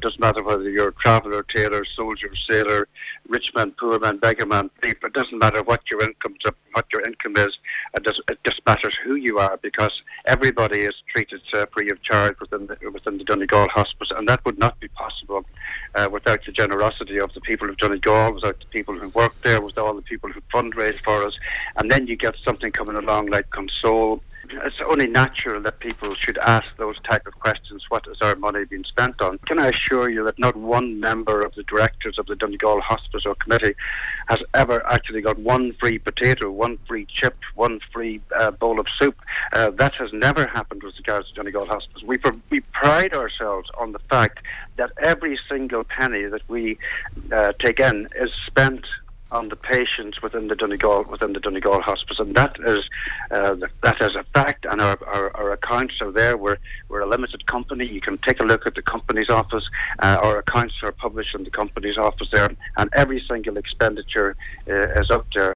doesn't matter whether you're a traveller, tailor, soldier, sailor, rich man, poor man, beggar man, thief. It doesn't matter what your income is. It just matters who you are, because everybody is treated free of charge within the Donegal Hospice, and that would not be possible without the generosity of the people of Donegal, without the people who work there, with all the people who fundraise for us. And then you get something coming along like Console. It's only natural that people should ask those type of questions. What is our money being spent on? Can I assure you that not one member of the directors of the Donegal Hospice or Committee has ever actually got one free potato, one free chip, one free bowl of soup? That has never happened with regards to Donegal Hospice. We pride ourselves on the fact that every single penny that we take in is spent on the patients within the Donegal Hospice, and that is a fact. And our accounts are there. We're a limited company. You can take a look at the company's office. Our accounts are published in the company's office there, and every single expenditure is up there.